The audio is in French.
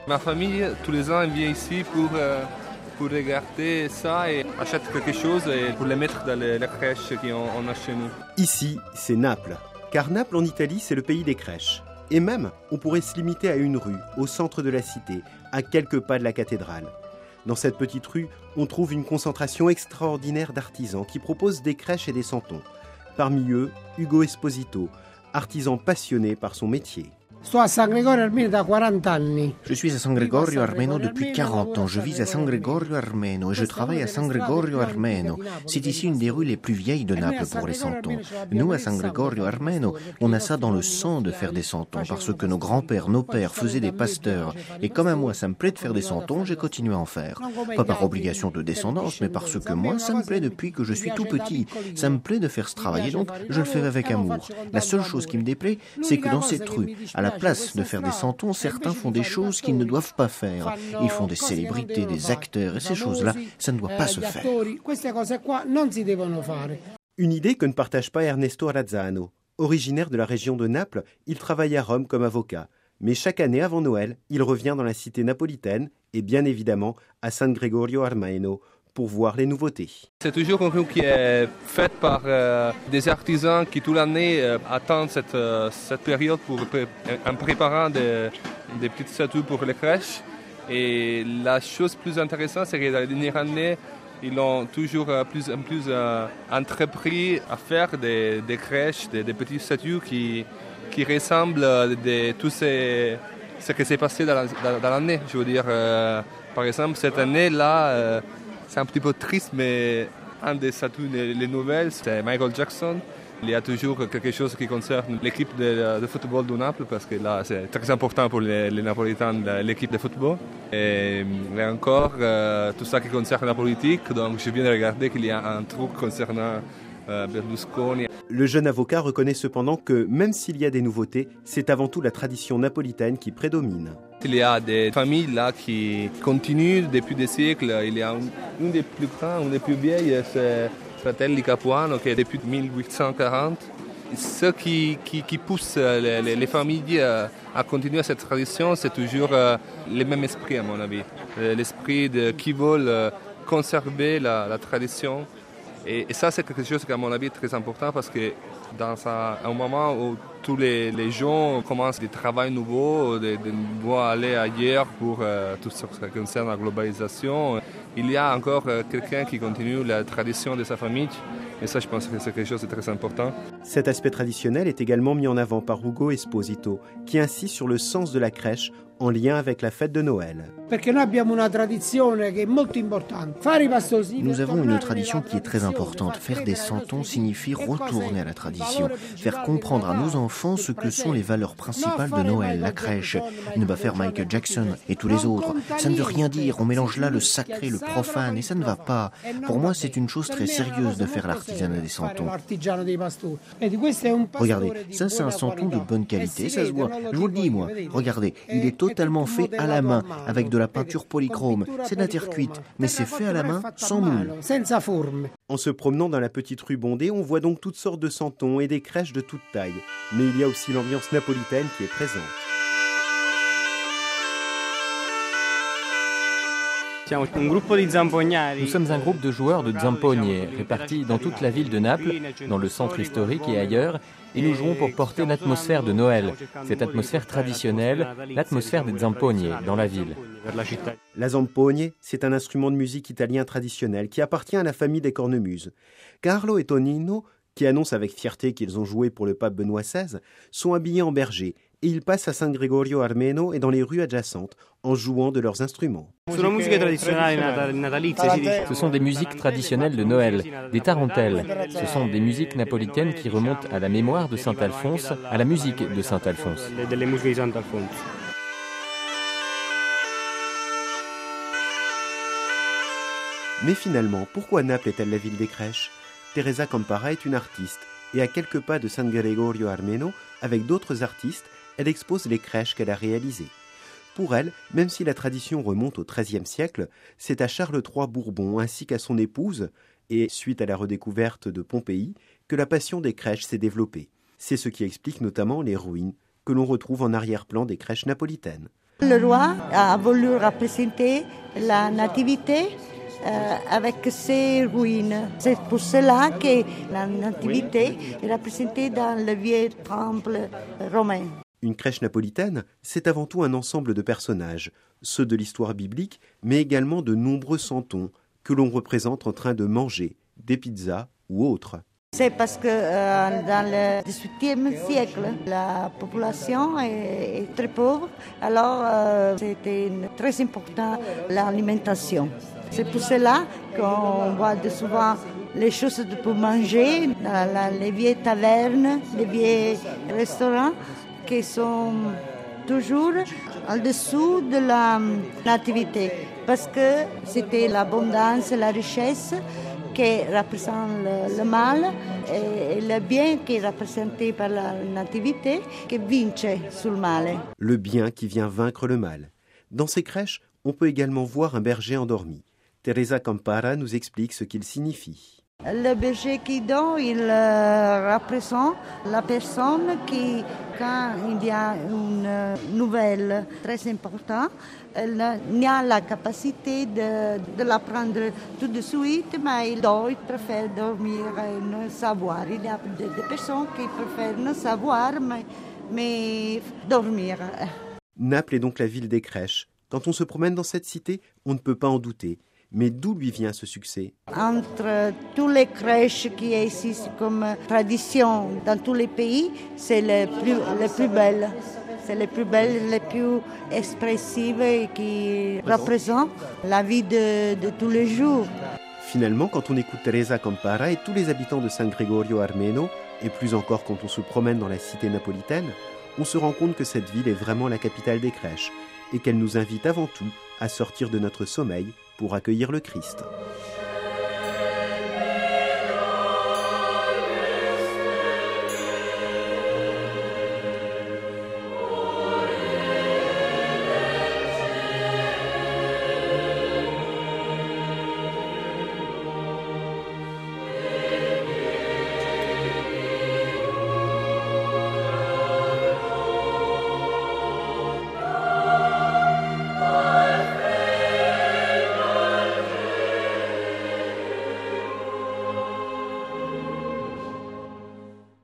Ma famille, tous les ans, elle vient ici pour regarder ça et achète quelque chose et pour les mettre dans la crèche qu'on a chez nous. Ici, c'est Naples. Car Naples, en Italie, c'est le pays des crèches. Et même, on pourrait se limiter à une rue, au centre de la cité, à quelques pas de la cathédrale. Dans cette petite rue, on trouve une concentration extraordinaire d'artisans qui proposent des crèches et des santons. Parmi eux, Ugo Esposito, artisan passionné par son métier. Je suis à San Gregorio Armeno depuis 40 ans. Je vis à San Gregorio Armeno et je travaille à San Gregorio Armeno. C'est ici une des rues les plus vieilles de Naples pour les santons. Nous, à San Gregorio Armeno, on a ça dans le sang de faire des santons parce que nos grands-pères, nos pères faisaient des pasteurs. Et comme à moi, ça me plaît de faire des santons, j'ai continué à en faire. Pas par obligation de descendance, mais parce que moi, ça me plaît depuis que je suis tout petit. Ça me plaît de faire ce travail et donc je le fais avec amour. La seule chose qui me déplaît, c'est que dans cette rue, à la place de faire des santons, certains font des choses qu'ils ne doivent pas faire. Ils font des célébrités, des acteurs, et ces choses-là, ça ne doit pas se faire. Une idée que ne partage pas Ernesto Arazzano. Originaire de la région de Naples, il travaille à Rome comme avocat. Mais chaque année avant Noël, il revient dans la cité napolitaine et bien évidemment à San Gregorio Armeno pour voir les nouveautés. C'est toujours une rue qui est faite par des artisans qui toute l'année attendent cette période en préparant des petites statues pour les crèches. Et la chose plus intéressante, c'est que dans les dernières années, ils ont toujours plus en plus entrepris à faire des crèches, des petites statues qui ressemblent à tout ce qui s'est passé dans l'année. Je veux dire, par exemple, cette année-là, c'est un petit peu triste, mais un des statues les nouvelles, c'est Michael Jackson. Il y a toujours quelque chose qui concerne l'équipe de football de Naples, parce que là, c'est très important pour les Napolitains, l'équipe de football. Et encore, tout ça qui concerne la politique, donc je viens de regarder qu'il y a un truc concernant Berlusconi. Le jeune avocat reconnaît cependant que, même s'il y a des nouveautés, c'est avant tout la tradition napolitaine qui prédomine. Il y a des familles là qui continuent depuis des siècles. Il y a une des plus grandes, une des plus vieilles, c'est Fratelli Capuano, qui est depuis 1840. Ce qui pousse les familles à continuer cette tradition, c'est toujours le même esprit, à mon avis. L'esprit de qui veulent conserver la tradition. Et ça, c'est quelque chose qui, à mon avis, est très important parce que dans un moment où tous les gens commencent des travaux nouveaux, de devoir aller ailleurs pour tout ce qui concerne la globalisation, il y a encore quelqu'un qui continue la tradition de sa famille. Et ça, je pense que c'est quelque chose de très important. Cet aspect traditionnel est également mis en avant par Ugo Esposito, qui insiste sur le sens de la crèche en lien avec la fête de Noël. Nous avons une tradition qui est très importante. Faire des santons signifie retourner à la tradition, faire comprendre à nos enfants ce que sont les valeurs principales de Noël, la crèche. Ne pas faire Michael Jackson et tous les autres. Ça ne veut rien dire, on mélange là le sacré, le profane, et ça ne va pas. Pour moi, c'est une chose très sérieuse de faire l'artisanat des santons. Regardez, ça c'est un santon de bonne qualité, ça se voit. Je vous le dis, moi. Regardez, il est totalement fait à la main, avec de la peinture polychrome. C'est de la terre cuite, mais c'est fait à la main, sans moule. En se promenant dans la petite rue bondée, on voit donc toutes sortes de santons et des crèches de toute taille. Mais il y a aussi l'ambiance napolitaine qui est présente. Nous sommes un groupe de joueurs de Zampogné, répartis dans toute la ville de Naples, dans le centre historique et ailleurs, et nous jouons pour porter l'atmosphère de Noël, cette atmosphère traditionnelle, l'atmosphère des Zampogné dans la ville. La zampogne, c'est un instrument de musique italien traditionnel qui appartient à la famille des cornemuses. Carlo et Tonino, qui annoncent avec fierté qu'ils ont joué pour le pape Benoît XVI, sont habillés en berger et ils passent à San Gregorio Armeno et dans les rues adjacentes en jouant de leurs instruments. Ce sont des musiques traditionnelles de Noël, des tarentelles. Ce sont des musiques napolitaines qui remontent à la mémoire de Saint Alphonse, à la musique de Saint Alphonse. Mais finalement, pourquoi Naples est-elle la ville des crèches ? Teresa Campara est une artiste et à quelques pas de San Gregorio Armeno, avec d'autres artistes, elle expose les crèches qu'elle a réalisées. Pour elle, même si la tradition remonte au XIIIe siècle, c'est à Charles III Bourbon ainsi qu'à son épouse, et suite à la redécouverte de Pompéi, que la passion des crèches s'est développée. C'est ce qui explique notamment les ruines que l'on retrouve en arrière-plan des crèches napolitaines. Le roi a voulu représenter la nativité avec ses ruines. C'est pour cela que la nativité est représentée dans le vieux temple romain. Une crèche napolitaine, c'est avant tout un ensemble de personnages, ceux de l'histoire biblique, mais également de nombreux santons que l'on représente en train de manger des pizzas ou autres. C'est parce que dans le XVIIIe siècle, la population est très pauvre, alors c'était très important l'alimentation. C'est pour cela qu'on voit souvent les choses pour manger dans les vieilles tavernes, les vieux restaurants qui sont toujours en dessous de la nativité, parce que c'était l'abondance, la richesse qui représente le mal et le bien qui est représenté par la nativité qui vince sur le mal. Le bien qui vient vaincre le mal. Dans ces crèches, on peut également voir un berger endormi. Teresa Campara nous explique ce qu'il signifie. Le berger qui dort, il représente la personne qui, quand il y a une nouvelle très importante, elle n'a la capacité de la prendre tout de suite, mais il dort, il préfère dormir et ne savoir. Il y a des personnes qui préfèrent ne savoir, mais dormir. Naples est donc la ville des crèches. Quand on se promène dans cette cité, on ne peut pas en douter. Mais d'où lui vient ce succès? Entre toutes les crèches qui existent comme tradition dans tous les pays, c'est les plus belles. C'est les plus belles, les plus expressives et qui représentent la vie de tous les jours. Finalement, quand on écoute Teresa Campara et tous les habitants de San Gregorio Armeno, et plus encore quand on se promène dans la cité napolitaine, on se rend compte que cette ville est vraiment la capitale des crèches et qu'elle nous invite avant tout à sortir de notre sommeil pour accueillir le Christ.